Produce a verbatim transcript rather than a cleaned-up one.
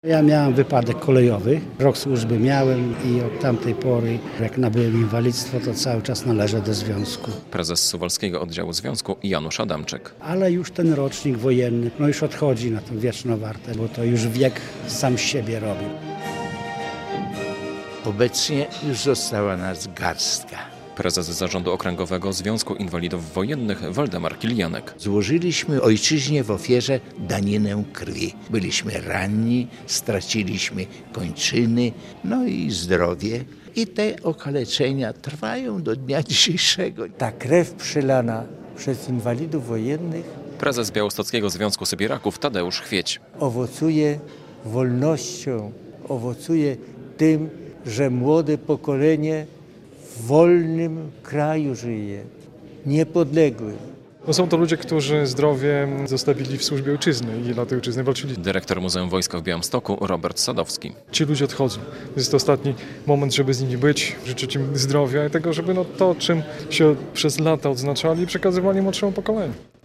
Ja miałem wypadek kolejowy, rok służby miałem i od tamtej pory, jak nabyłem inwalidztwo, to cały czas należę do związku. Prezes Suwalskiego Oddziału Związku Janusz Adamczyk. Ale już ten rocznik wojenny, no już odchodzi na tą wieczną wartę, bo to już wiek sam z siebie robił. Obecnie już została nas garstka. Prezes Zarządu Okręgowego Związku Inwalidów Wojennych Waldemar Kilianek. Złożyliśmy ojczyźnie w ofierze daninę krwi. Byliśmy ranni, straciliśmy kończyny, no i zdrowie. I te okaleczenia trwają do dnia dzisiejszego. Ta krew przelana przez inwalidów wojennych Prezes Białostockiego Związku Sybiraków Tadeusz Chwieć. owocuje wolnością, owocuje tym, że młode pokolenie w wolnym kraju żyje, niepodległym. No są to ludzie, którzy zdrowie zostawili w służbie ojczyzny i dla tej ojczyzny walczyli. Dyrektor Muzeum Wojska w Białymstoku Robert Sadowski. Ci ludzie odchodzą. Jest to ostatni moment, żeby z nimi być, życzyć im zdrowia i tego, żeby no to, czym się przez lata odznaczali, przekazywali młodszemu pokoleniu.